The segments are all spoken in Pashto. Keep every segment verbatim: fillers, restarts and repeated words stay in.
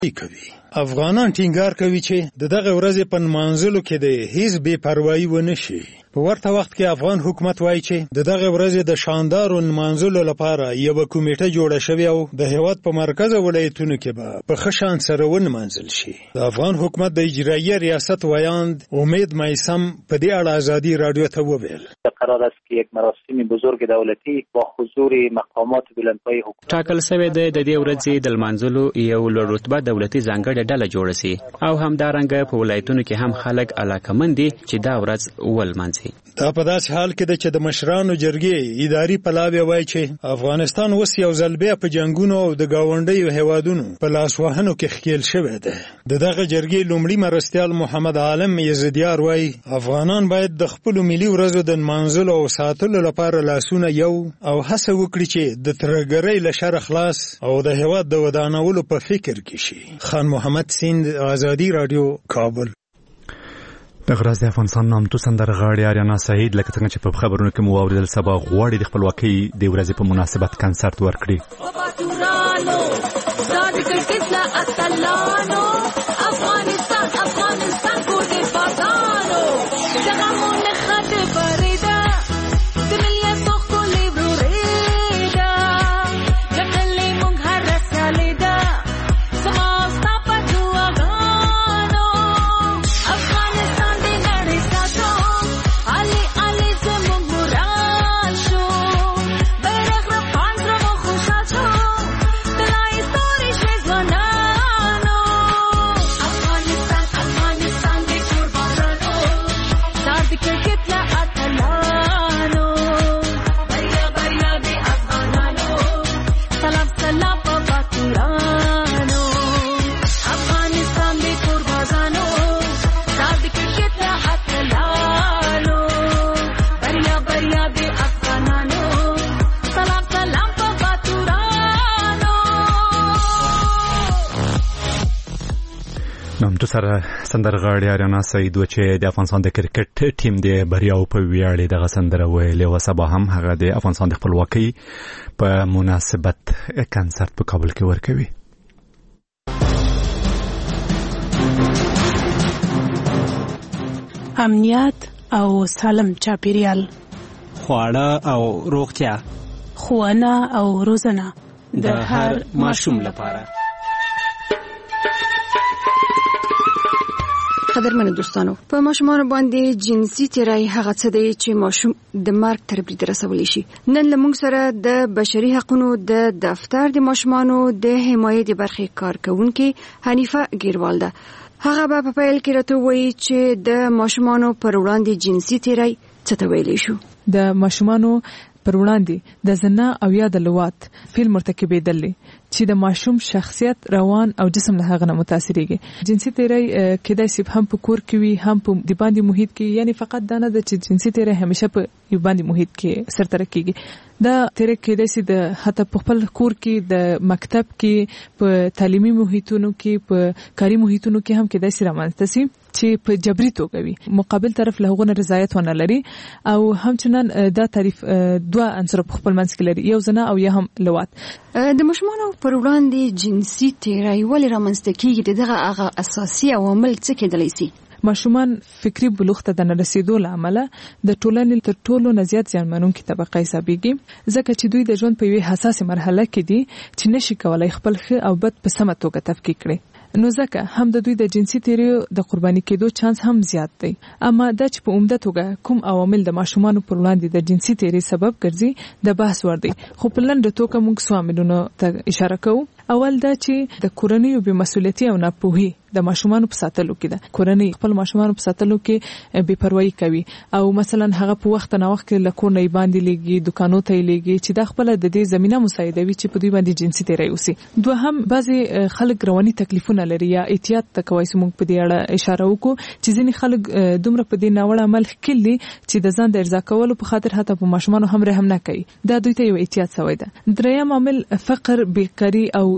کوي. افغانان ټینګار کوي چې د دغه ورځې په نمانځلو کې د هیڅ بې پروایي ونه شي. په ورته وخت کې افغان حکومت وایي چې د دغه ورځې د شاندارو نمانځلو لپاره یوه کمیټه جوړه شوې او د هېواد په مرکز ولایتونو کې به په ښه شان سره ونمانځل شي. د افغان حکومت د اجرایه ریاست ویاند امید میثم په دې اړه ازادي رادیو ته وویل قرار است که یک مراسم بزرگ دولتی با حضور مقامات بلندپایه حکومت ټاکل شوی دی د دې ورځې د لمانځلو یو لوړ رتبه دولتي ځانګړې ډله جوړه شي او همدارنګه په ولایتونو کې هم خلک علاقمند دي چې دا ورځ ولمانځي. دا په داسې حال کې ده چې د مشرانو جرګې اداري پلاوی وایي چې افغانستان اوس یو ځل بیا په جنګونو او د ګاونډیو هیوادونو په لاسوهنو کې ښکېل شوی دی. د دغه جرګې لومړي مرستیال محمد عالم یزدیار وایي افغانان باید د خپلو ملي ورځو د نمانځلو او ساتلو لپاره لاسونه یو او هڅه وکړي چې د ترهګرۍ له شره خلاص او د هیواد د ودانولو په فکر کې شي. خان محمد سیند، ازادي رادیو، کابل. د غراز د افغانستان نامتو سندرغاړي آریانا سعید لکه څنګه چې په خبرونو کې مو واوریدل سبا غواړي د خپلواکۍ د ورځې په مناسبت کنسرت ورکړي. نامتو سره سندرغاړي آریانا سعید و چې د افغانستان د کرکټ ټیم د بریاو په ویاړ دغه سندره ویلې و. سبا هم هغه د افغانستان د خپلواکۍ په مناسبت کنسرت په کابل کې ورکوي. امنیت او سالم چاپیریال، خواړه او روغتیا، ښوونه او روزنه د هر ماشوم لپاره. قدرمنو دوستانو، په ماشومانو باندې جنسي تیری هغه څه دی چې ماشوم د مرګ تر برید رسولی شي. نن لمونږ سره د بشري حقوقو د دفتر د ماشومانو د حمایت برخې کارکونکې حنیفه ګیروال ده. هغه به په پیل کې راته وایي چې د ماشومانو پر وړاندې جنسي تیری څه ته ویلی شو. د ماشومانو پر وړاندې د زنا او یا د لواط فعل مرتکبېدل چې د ماشوم شخصیت، روان او جسم له هغه نه متاثرېږي. جنسي تیری کېدای شي هم په کور کې وي، هم په د باندې محیط کې، یعنی فقط دا نه ده چې جنسي تیری همیشه په یو باندې محیط کې سرته کېږي. دا تیری کېدای شي د حتی په خپل کور کې، د مکتب کې، په تعلیمي محیطونو کې، په کاري محیطونو کې هم کېدای شي رامنځته شي چې په جبري توګه وي، مقابل طرف له هغه نه رضایت ونه لري او همچنان دا تعریف دوه عنصر په خپل منځ کې لري، یو زنا او یا هم لواط. د ماشومانو پر وړاندې جنسي تیری ولې رامنځته کېږي؟ دغه هغه اساسي عوامل څه کېدلی شي؟ ماشومان فکری بلوغ ته د رسیدو لامل د ټولنې تر ټولو نه زیات زیانمنونکې طبقه حسابېږي، ځکه چې دوی د ژوند په یوه حساسه مرحله کې دي چې نشي کولای خپل ښه او بد په سمه توګه تفکیک کړي. نو ځکه هم د دوی د جنسي تیریو د قرباني کېدو چانس هم زیات دی. اما دا چې په عمده توګه کوم عوامل د ماشومانو پر وړاندې د جنسي تیری سبب ګرځي د بحث وړ دی. خو په لنډه توګه موږ څو عاملونو ته اشاره کوو. اول دا چې د کورنۍ بې مسؤلیتي او ناپوهي د ماشومانو په ساتلو کې ده. کورنۍ خپل ماشومانو په ساتلو کې بې پروايي کوي او مثلا هغه په وخت نه وخت کې له کور نه باندې لګي، دکانو ته لګي چې د خپل د دې زمينه مساعدوي چې په دوی باندې جنسي تیری وسی. دوهم بعضي خلک رواني تکلیفونه لري یا احتیاط تکوي. موږ په دې اړه اشاره وکړو چې ځینې خلک دومره په دې ناوړه عمل کړي چې د ځان د ارضا کولو په خاطر حتی په ماشومانو هم رحم نه کوي. دا دوی ته یو احتیاط سوی ده. دریم عامل فقر، بیکاری او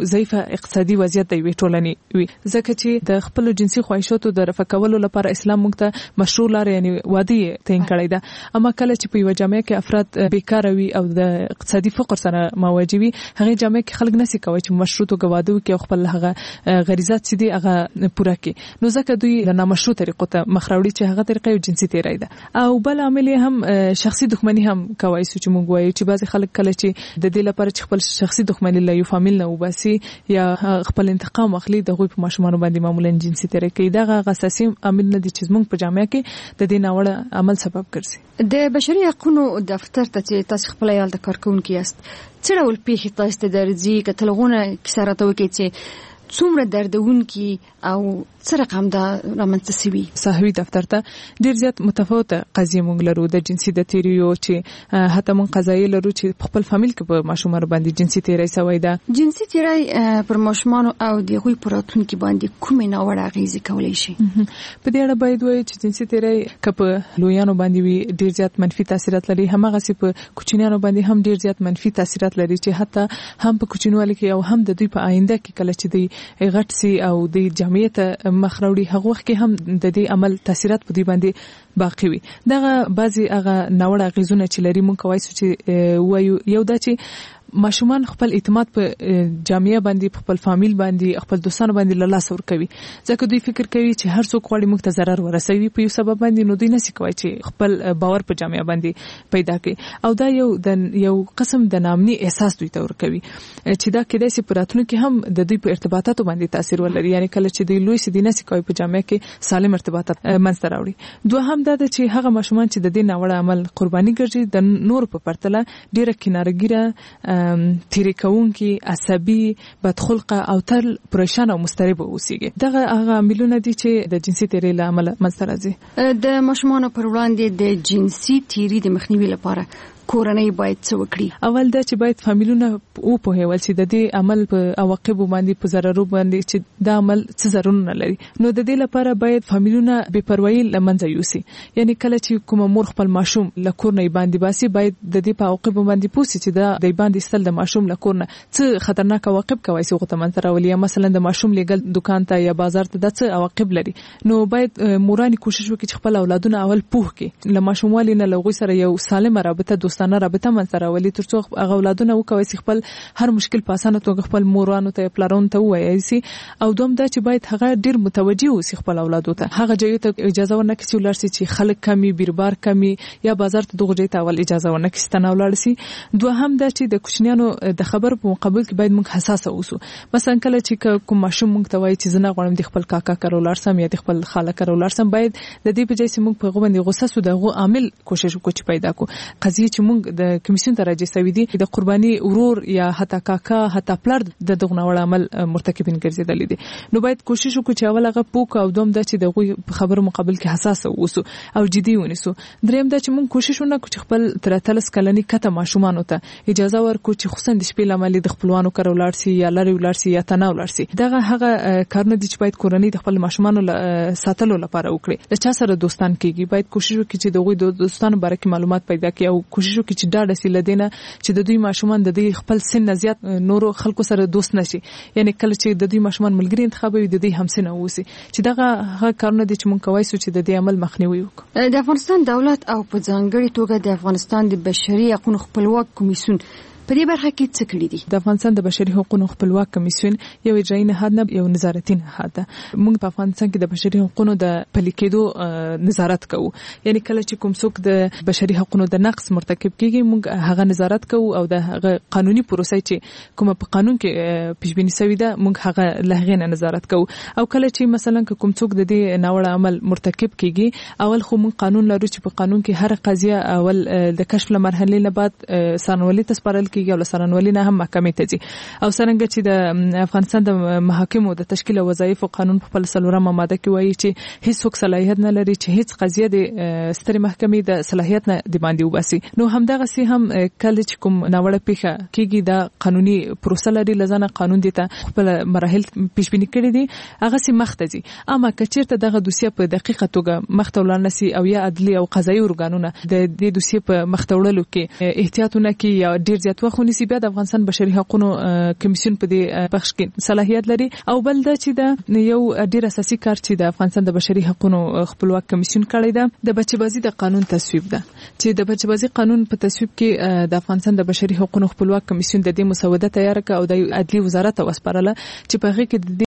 ضعیف اقتصادي وضعیت د وی ټولنې وي ځکه چې د خپل جنسي خواهشاتو د رفع کولو لپاره اسلام موږ ته مشروع لار یعنی واده تعین کړی ده اما کله چې په یو جامعه کې افراد بیکار وي او د اقتصادي فقر سره مواجه وي هغه جامعه کې خلک نسی کوي چې مشروط واده وکړي او خپل هغه غریزات چې دي هغه پوره کړي نو ځکه دوی د نامشروع طریقو ته مخ راوړي چې هغه طریقې یو جنسي تیری ده او بل عامل هم شخصي دښمنی هم کوي چې موږ وایو چې بعضی خلک کله چې د دې لپاره چې خپل شخصي دښمنی له یو فامیل نه وباسي یا خپل انتقام اخلي د غوي په ماشومان باندې معمولا جنسي تیری کوي دا اساسي عامل نه دي چې موږ په جامعه کې د دې ناوړه عمل سبب ګرځي د بشري حقوقو دفتر ته چې تاسو خپل یال د کارکونکو یاست څه ډول پیښې تاسو ته درځي کتلغونه کیسه راته وکړي چې څومره دردونکي او څه رقم دا رامنځته شوي صحوي دفتر ته ډیر زیات متفاوته قضیې موږ لرو د جنسي د تیریو چې حتی موږ قضایي لرو چې په خپل فامیل کې په ماشومان باندې جنسي تیری سوی ده جنسي تیری پر ماشومان او د غوي پراتونکو باندې کومې ناوړه اغیزې کولای شي په دې اړه باید وایي چې جنسي تیری کپ لویانو باندې وي ډیر زیات منفي تاثیرات لري همغه سي په کوچنیانو باندې هم ډیر زیات منفي تاثیرات لري چې حتی هم په کوچنیوالي کې او هم د دوی په آینده کې کله چې دی غټ سي او د جامعیت مخ راوړي هغه وخت کې هم د دې عمل تاثیرات په دې باندې باقی وي دغه بعضي هغه ناوړه غیزونه چې لري مونږ کوي چې وایو یو دا چې ماشومان خپل اعتماد په جامعه باندې خپل فامیل باندې خپل دوستانو باندې له لاس ور کوي ځکه دوی فکر کوي چې هر څوک غواړي موږ ته ضرر ورسوي په یو سبب باندې نو دوی نشي کوي چې خپل باور په جامعه باندې پیدا کړي او دا یو د یو قسم د نامني احساس دوی ته ور کوي چې دا کېدای شي پراتونکو کې هم د دوی په ارتباطاتو باندې تاثیر ولري یعنی کله چې دوی لوی سي نشي کوي په جامعه کې سالم ارتباطات منځته راوړي دوه هم دا چې هغه ماشومان چې د دې ناوړه عمل قرباني ګرځي د نور په پرتله ډیره کینارګیره تیری کوونکی عصبي بدخلقه او تل پریشان او مضطرب اوسېږي دغه هغه عاملونه دي چې د جنسي تیری له امله منځته راځي د ماشومان پر وړاندې د جنسي تیری د مخنیوي لپاره کورنۍ باید څه وکړي اول دا چې باید فامیلونه او په هیول چې د دې عمل په عواقب باندې په ضررو باندې چې دا عمل څه ضررونه لري نو د دې لپاره باید فامیلونه بے پروايي لمنځه یوسي یعنی کله چې کوم مور خپل ماشوم لکور نه باندې باسي باید د دې په عواقب باندې پوښتنه چې دا د باندې استل د ماشوم لکور نه څه خطرناک عواقب کوي چې غوته منځ راولي مثلا د ماشوم لګل دکان ته یا بازار ته د څه عواقب لري نو باید مورانی کوشش وکړي چې خپل اولادونه اول پوه کړي له ماشوموالي نه لغوي سره یو سالمه رابطه دوستانه رابطه منځته راولي ترڅو هغه اولادونه وکوي چې خپل هر مشکل په اسانه توګه خپل مورانو ته پلارونو ته وایي سي او دوم دا چې باید هغه ډیر متوجي اوسي خپل اولادو ته هغه ځای ته اجازه ورنکړي چې ولر سي چې خلک کمی بیربار کمی یا بازار ته دغه ځای ته اول اجازه ورنکړي ستنه ولر سي دوه هم دا چې د کوچنیانو د خبر په مقابل کې باید موږ حساس اوسو مثلا کله چې کوم ماشوم موږ ته وایي چې زنه غواړم د خپل کاکا کرولار سم یا د خپل خاله کرولار سم باید د دې په ځای چې موږ په غوښنه غوسه سو دغه عامل کوشش وکړو چې پیدا کو قضیه چې موږ د کمیسیون ته راځي سوي دي د قرباني ورور یا حتی کاکا حتی پلار د دغه نوړ عمل مرتکبین ګرځیدل دي نو باید کوشش وکړو چې اول هغه پوک او دوم د چې دغه خبرو مقابل کې حساس اوسو او جدي ونیسو دریم دا چې موږ کوشش وکړو چې خپل ترتلس کلنی کته ماشومان ته اجازه ورکړو چې خصوصا د شپې لامل د خپلوانو کرولار سي یا لری ولر سي یا تناو لر سي دغه هغه کارونه دي چې باید کورنۍ د خپل ماشومان ساتلو لپاره وکړي د چا سره دوستان کیږي باید کوشش وکړي چې دغه دوستانو باره کې معلومات پیدا کړي او کوشش وکړي چې دا د سیلدینه چې د دوی ماشومان د دوی خپل سن زیات نورو خلکو سره دوست نشي یعنی کله چې د دوی ماشومان ملګری انتخابوي د دوی همسنه اوسي چې دغه هغه کارونه دي چې مونږ کوي چې د دې عمل مخنیوي وکړو د افغانستان دولت او په ځانګړي توګه د افغانستان د بشري حقوقو خپلواک کمیسیون په دې برخه کې څه کړی دي د افغانستان د بشري حقوقو خپلواک کمیسیون یو اجرایي نهاد نه یو نظارتي نهاد ده موږ په افغانستان کې د بشري حقوقو د پلي کېدو نظارت کوو یعنی کله چې کوم څوک د بشري حقوقو د نقض مرتکب کیږي موږ هغه نظارت کوو او د هغه قانوني پروسې چې کوم په قانون کې پیشبینی شوی ده موږ هغه لهغه نه نظارت کوو او کله چې مثلا کوم څوک د دې ناوړه عمل مرتکب کیږي اول خو موږ قانون لرو چې په قانون کې هر قضیه اول د کشف لمرحله نه بعد سرنولي تسپارل کیږي او سرنولي نه هم محکمې ته ځي او څنګه چې د افغانستان د محاکمو د تشکیل او وظایف قانون په خپل سلورمه ماده کې وایي چې هیڅ څوک صلاحیت نه لري چې هیڅ قضیه د سترې محکمې د صلاحیت نه د باندې وباسي نو همدغه سي هم کله چې کوم ناوړه پیښه کیږي د قانوني پروسه لري لزنه قانون دي ته خپل مراحل پیشبینی کړی دي هغه سي مخته دي اما کچیرته دغه دوسیه په دقیقه توګه مخته ولرنسي او یا عدلي او قضایي ارګانونه د دې دوسیه په مخته وړلو کې احتیاطونه کوي یا ډیر زیات زیات وخت ونیسي بیا د افغانستان بشري حقوقو کمیسیون په دې بخش کې صلاحیت لري او بل دا چې دا یو ډیر اساسي کار چې د افغانستان د بشري حقوقو خپلواک کمیسیون کړی ده د بچبازي د قانون تصویب ده چې د بچبازي قانون په تصویب کې د افغانستان د بشري حقوقو خپلواک کمیسیون د دې مسوده تیار کړ او د عدلي وزارت وسپارله چې په هغه کې